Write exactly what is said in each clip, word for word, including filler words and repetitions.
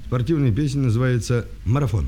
Спортивная песня называется «Марафон».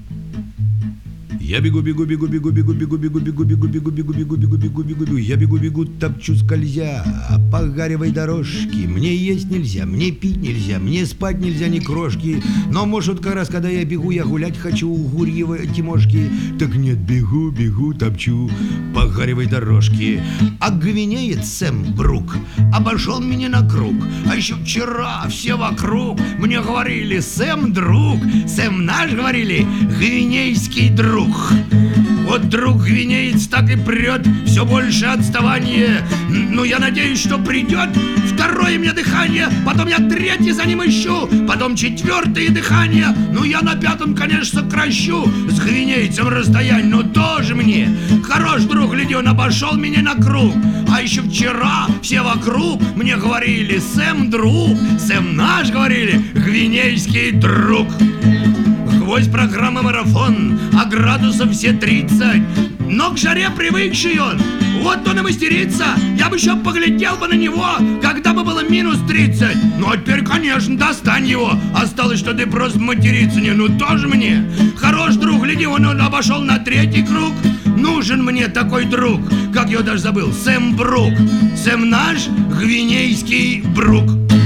Я бегу, бегу, бегу, бегу, бегу, бегу, бегу, бегу, бегу, бегу, бегу, бегу, бегу, бегу, бегу, бегу. Я бегу, бегу, топчу скользя по гаревой дорожке. Мне есть нельзя, мне пить нельзя, мне спать нельзя ни крошки. Но, может, как раз, когда я бегу, я гулять хочу у Гурьевой Тимошки. Так нет, бегу, бегу, топчу по гаревой дорожке. А гвинеец Сэм Брук обошел меня на круг. А еще вчера все вокруг мне говорили: Сэм друг, Сэм наш, говорили, гвинейский друг. Вот друг гвинеец так и прет, все больше отставание. Ну, я надеюсь, что придет второе мне дыхание. Потом я третье за ним ищу, потом четвертое дыхание. Ну, я на пятом, конечно, сокращу с гвинейцем расстояние. Но тоже мне хорош друг, гляди, он обошел меня на круг. А еще вчера все вокруг мне говорили: Сэм друг, Сэм наш, говорили, гвинейский друг. Гвоздь программы «Марафон», а градусов все тридцать. Но к жаре привыкший он, вот он и мастерится. Я бы еще поглядел бы на него, когда бы было минус тридцать. Ну а теперь, конечно, достань его. Осталось, что ты просто материться не, ну тоже мне. Хорош друг, гляди, он, он обошел на третий круг. Нужен мне такой друг, как я даже забыл, Сэм Брук. Сэм наш, гвинейский Брук.